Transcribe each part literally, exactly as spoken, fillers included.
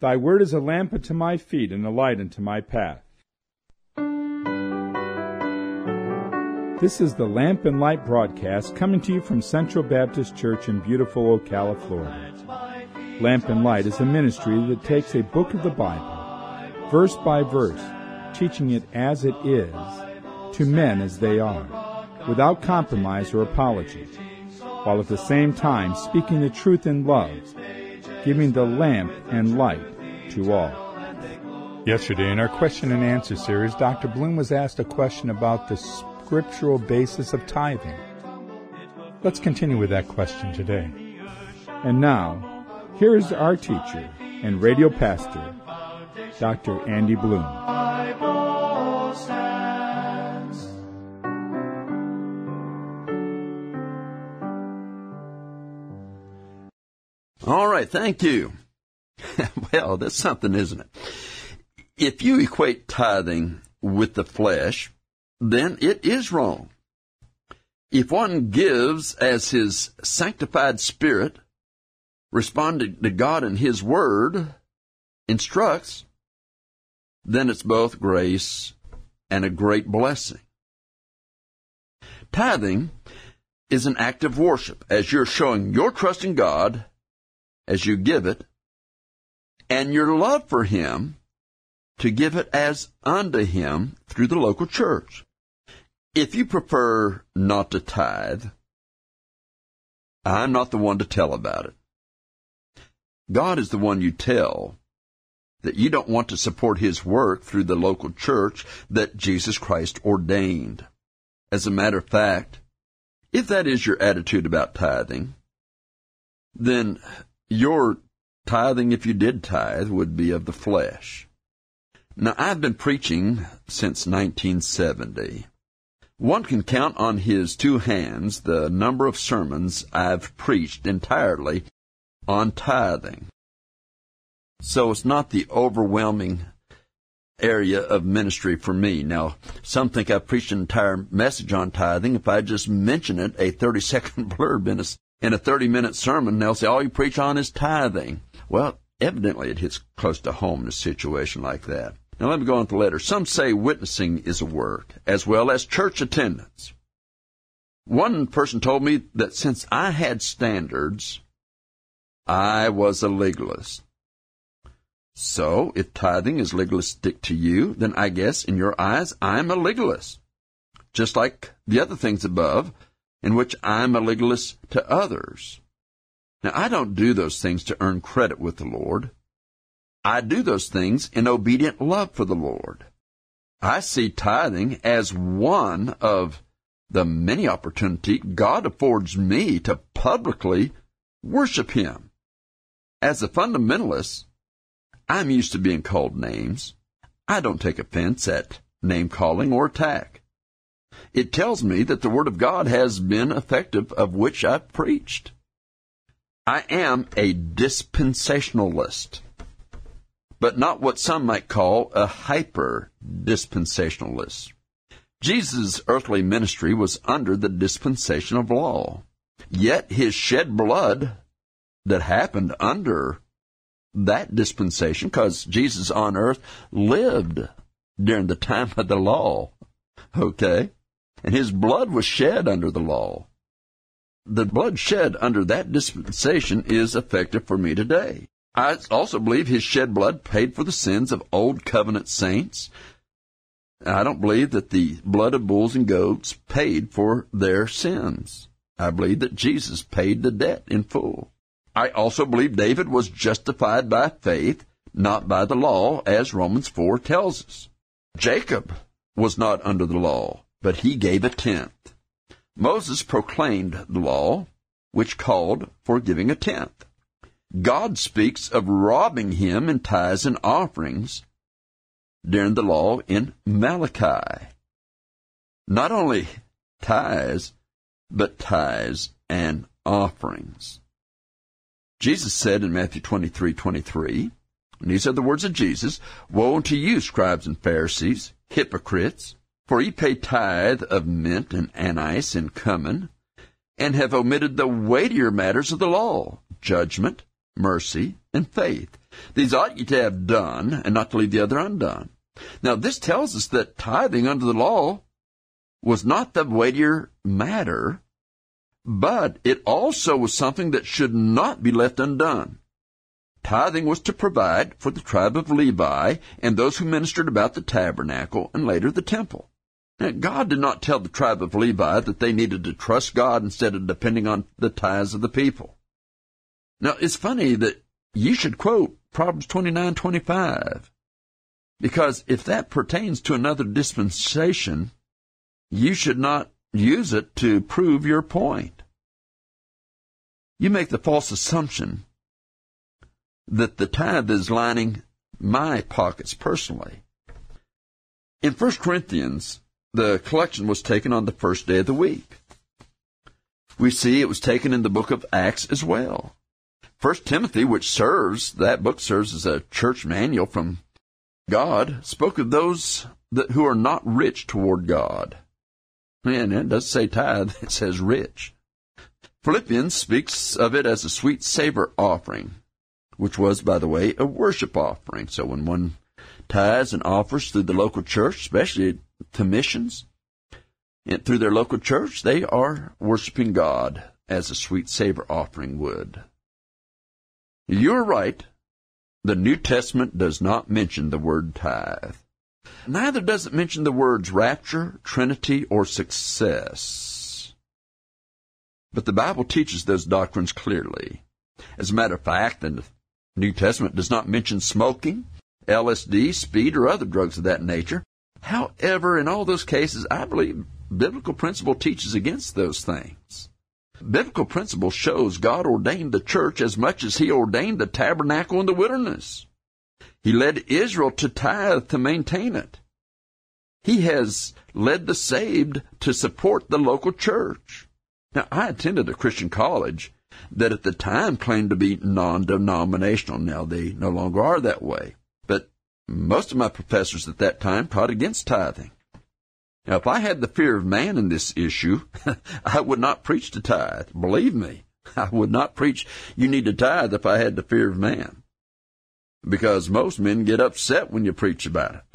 Thy word is a lamp unto my feet and a light unto my path. This is the Lamp and Light broadcast coming to you from Central Baptist Church in beautiful Ocala, Florida. Lamp and Light is a ministry that takes a book of the Bible, verse by verse, teaching it as it is, to men as they are, without compromise or apology, while at the same time speaking the truth in love, giving the lamp and light to all. Yesterday in our question and answer series, Doctor Bloom was asked a question about the scriptural basis of tithing. Let's continue with that question today. And now, here is our teacher and radio pastor, Doctor Andy Bloom. All right, thank you. Well, that's something, isn't it? If you equate tithing with the flesh, then it is wrong. If one gives as his sanctified spirit, responding to God and His Word instructs, then it's both grace and a great blessing. Tithing is an act of worship as you're showing your trust in God as you give it, and your love for Him to give it as unto Him through the local church. If you prefer not to tithe, I'm not the one to tell about it. God is the one you tell that you don't want to support His work through the local church that Jesus Christ ordained. As a matter of fact, if that is your attitude about tithing, then your tithing, if you did tithe, would be of the flesh. Now, I've been preaching since nineteen seventy. One can count on his two hands the number of sermons I've preached entirely on tithing. So it's not the overwhelming area of ministry for me. Now, some think I've preached an entire message on tithing. If I just mention it, a thirty-second blurb in a, in a thirty-minute sermon, they'll say, all you preach on is tithing. Well, evidently it hits close to home in a situation like that. Now, let me go on with the letter. Some say witnessing is a work, as well as church attendance. One person told me that since I had standards, I was a legalist. So, if tithing is legalistic to you, then I guess in your eyes I'm a legalist. Just like the other things above, in which I'm a legalist to others. Now, I don't do those things to earn credit with the Lord. I do those things in obedient love for the Lord. I see tithing as one of the many opportunities God affords me to publicly worship Him. As a fundamentalist, I'm used to being called names. I don't take offense at name-calling or attack. It tells me that the Word of God has been effective, of which I've preached. I am a dispensationalist, but not what some might call a hyper-dispensationalist. Jesus' earthly ministry was under the dispensation of law, yet His shed blood that happened under that dispensation, because Jesus on earth lived during the time of the law, okay? And His blood was shed under the law. The blood shed under that dispensation is effective for me today. I also believe His shed blood paid for the sins of old covenant saints. I don't believe that the blood of bulls and goats paid for their sins. I believe that Jesus paid the debt in full. I also believe David was justified by faith, not by the law, as Romans four tells us. Jacob was not under the law, but he gave a tenth. Moses proclaimed the law, which called for giving a tenth. God speaks of robbing Him in tithes and offerings during the law in Malachi. Not only tithes, but tithes and offerings. Jesus said in Matthew twenty-three twenty-three, and these are the words of Jesus, "Woe unto you, scribes and Pharisees, hypocrites, for ye pay tithe of mint and anise and cumin, and have omitted the weightier matters of the law, judgment, mercy, and faith. These ought ye to have done, and not to leave the other undone. Now, this tells us that tithing under the law was not the weightier matter, but it also was something that should not be left undone. Tithing was to provide for the tribe of Levi and those who ministered about the tabernacle and later the temple. Now, God did not tell the tribe of Levi that they needed to trust God instead of depending on the tithes of the people. Now, it's funny that you should quote Proverbs twenty-nine twenty-five, because if that pertains to another dispensation, you should not use it to prove your point. You make the false assumption that the tithe is lining my pockets personally. In First Corinthians, the collection was taken on the first day of the week. We see it was taken in the book of Acts as well. First Timothy, which serves, that book serves as a church manual from God, spoke of those that, who are not rich toward God. And it doesn't say tithe, it says rich. Philippians speaks of it as a sweet savor offering, which was, by the way, a worship offering. So when one tithes and offers through the local church, especially to missions, and through their local church, they are worshiping God as a sweet savor offering would. You're right. The New Testament does not mention the word tithe. Neither does it mention the words rapture, Trinity, or success. But the Bible teaches those doctrines clearly. As a matter of fact, the New Testament does not mention smoking, L S D, speed, or other drugs of that nature. However, in all those cases, I believe biblical principle teaches against those things. Biblical principle shows God ordained the church as much as He ordained the tabernacle in the wilderness. He led Israel to tithe to maintain it. He has led the saved to support the local church. Now, I attended a Christian college that at the time claimed to be non-denominational. Now, they no longer are that way. But most of my professors at that time taught against tithing. Now, if I had the fear of man in this issue, I would not preach to tithe. Believe me, I would not preach you need to tithe if I had the fear of man. Because most men get upset when you preach about it.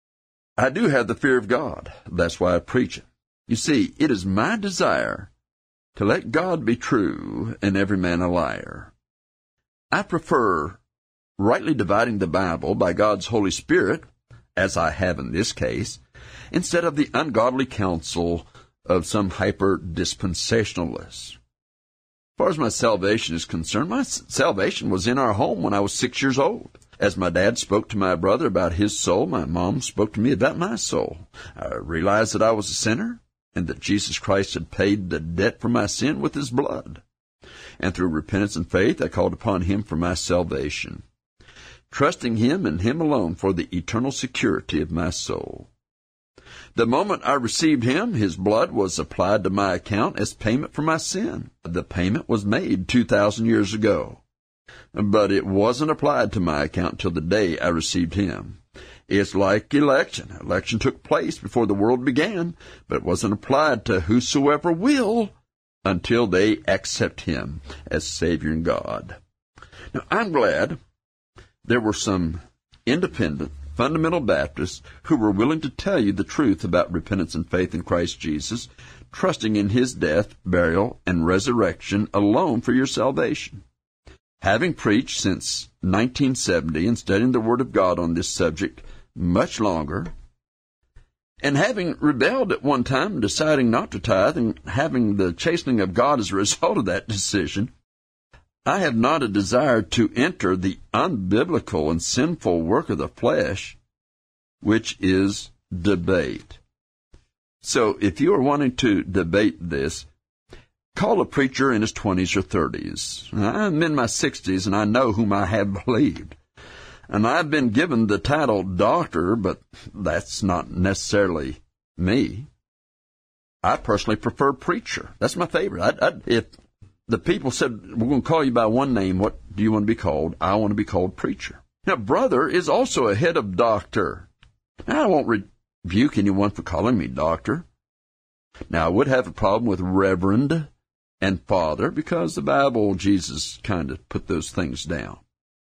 I do have the fear of God. That's why I preach it. You see, it is my desire to let God be true and every man a liar. I prefer rightly dividing the Bible by God's Holy Spirit, as I have in this case, instead of the ungodly counsel of some hyper-dispensationalists. As far as my salvation is concerned, my salvation was in our home when I was six years old. As my dad spoke to my brother about his soul, my mom spoke to me about my soul. I realized that I was a sinner and that Jesus Christ had paid the debt for my sin with His blood. And through repentance and faith, I called upon Him for my salvation, trusting Him and Him alone for the eternal security of my soul. The moment I received Him, His blood was applied to my account as payment for my sin. The payment was made two thousand years ago, but it wasn't applied to my account till the day I received Him. It's like election. Election took place before the world began, but it wasn't applied to whosoever will until they accept Him as Savior and God. Now, I'm glad there were some independent, fundamental Baptists who were willing to tell you the truth about repentance and faith in Christ Jesus, trusting in His death, burial, and resurrection alone for your salvation. Having preached since nineteen seventy and studying the Word of God on this subject much longer, and having rebelled at one time and deciding not to tithe and having the chastening of God as a result of that decision, I have not a desire to enter the unbiblical and sinful work of the flesh, which is debate. So if you are wanting to debate this, call a preacher in his twenties or thirties. I'm in my sixties, and I know whom I have believed. And I've been given the title doctor, but that's not necessarily me. I personally prefer preacher. That's my favorite. I, I, if the people said, we're going to call you by one name, what do you want to be called? I want to be called preacher. Now, brother is also a head of doctor. Now, I won't rebuke anyone for calling me doctor. Now, I would have a problem with reverend and father, because the Bible, Jesus kind of put those things down.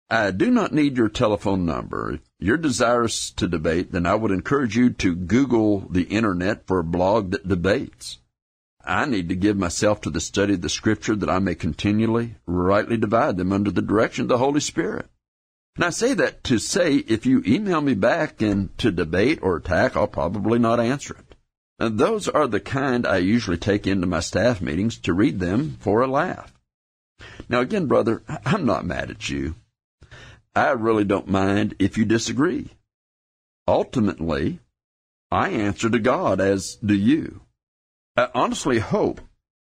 I do not need your telephone number. If you're desirous to debate, then I would encourage you to Google the Internet for a blog that debates. I need to give myself to the study of the Scripture that I may continually rightly divide them under the direction of the Holy Spirit. And I say that to say if you email me back and to debate or attack, I'll probably not answer it. And those are the kind I usually take into my staff meetings to read them for a laugh. Now again, brother, I'm not mad at you. I really don't mind if you disagree. Ultimately, I answer to God, as do you. I honestly hope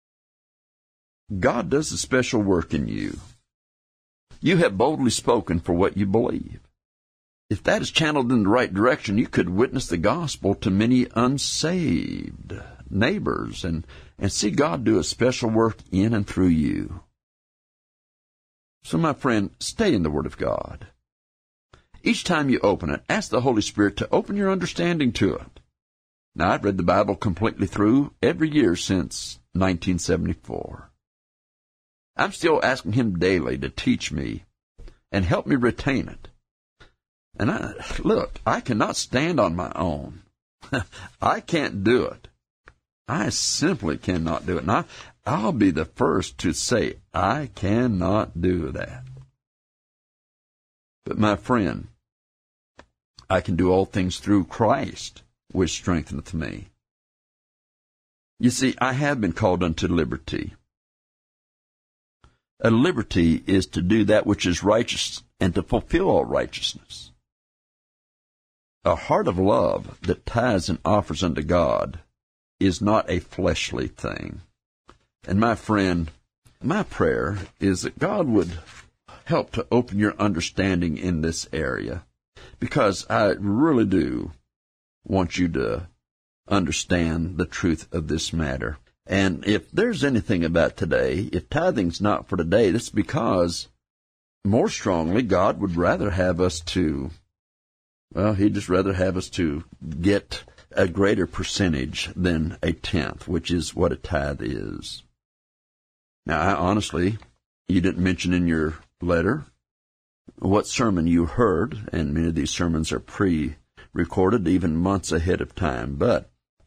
God does a special work in you. You have boldly spoken for what you believe. If that is channeled in the right direction, you could witness the gospel to many unsaved neighbors and, and see God do a special work in and through you. So, my friend, stay in the Word of God. Each time you open it, ask the Holy Spirit to open your understanding to it. Now, I've read the Bible completely through every year since nineteen seventy-four. I'm still asking Him daily to teach me and help me retain it. And I, look, I cannot stand on my own. I can't do it. I simply cannot do it. And I, I'll be the first to say, I cannot do that. But my friend, I can do all things through Christ, which strengtheneth me. You see, I have been called unto liberty. A liberty is to do that which is righteous and to fulfill all righteousness. A heart of love that tithes and offers unto God is not a fleshly thing. And my friend, my prayer is that God would help to open your understanding in this area, because I really do want you to understand the truth of this matter. And if there's anything about today, if tithing's not for today, that's because, more strongly, God would rather have us to, well, He'd just rather have us to get a greater percentage than a tenth, which is what a tithe is. Now, I honestly, you didn't mention in your letter what sermon you heard, and many of these sermons are pre-recorded even months ahead of time, but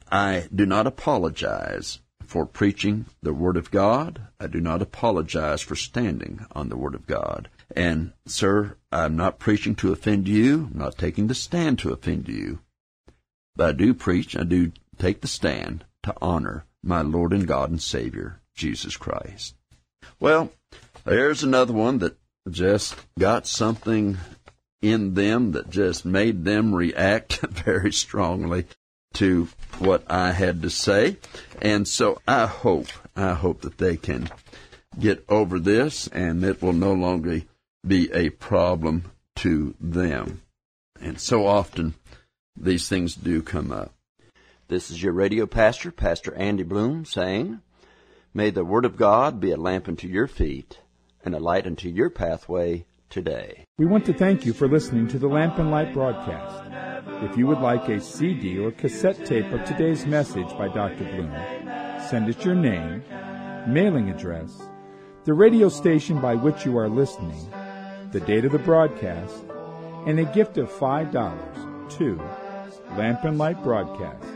I do not apologize for preaching the Word of God. I do not apologize for standing on the Word of God. And, sir, I'm not preaching to offend you. I'm not taking the stand to offend you. But I do preach, I do take the stand to honor my Lord and God and Savior, Jesus Christ. Well, there's another one that just got something in them that just made them react very strongly to what I had to say. And so I hope, I hope that they can get over this and it will no longer be a problem to them. And so often these things do come up. This is your radio pastor, Pastor Andy Bloom, saying, may the Word of God be a lamp unto your feet and a light unto your pathway today. We want to thank you for listening to the Lamp and Light broadcast. If you would like a C D or cassette tape of today's message by Doctor Bloom, send us your name, mailing address, the radio station by which you are listening, the date of the broadcast, and a gift of five dollars to Lamp and Light Broadcast,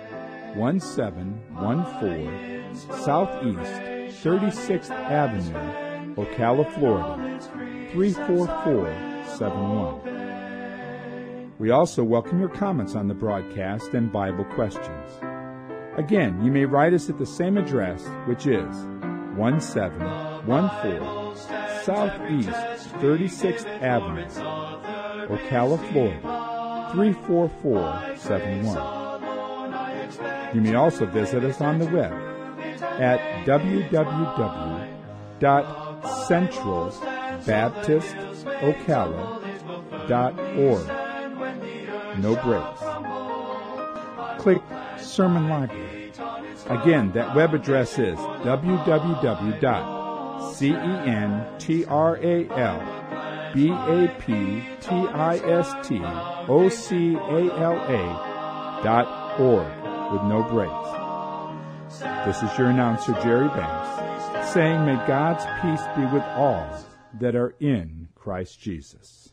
one seven one four Southeast thirty-sixth Avenue, Ocala, Florida, three four four seven one. We also welcome your comments on the broadcast and Bible questions. Again, you may write us at the same address, which is one seven one four Southeast thirty-sixth Avenue, Ocala, Florida, three four four seven one. You may also visit us on the web at w w w dot central baptist ocala dot org. No breaks. Click Sermon Library. Again, that web address is w w w dot central baptist ocala dot org with no breaks. This is your announcer, Jerry Banks, saying may God's peace be with all that are in Christ Jesus.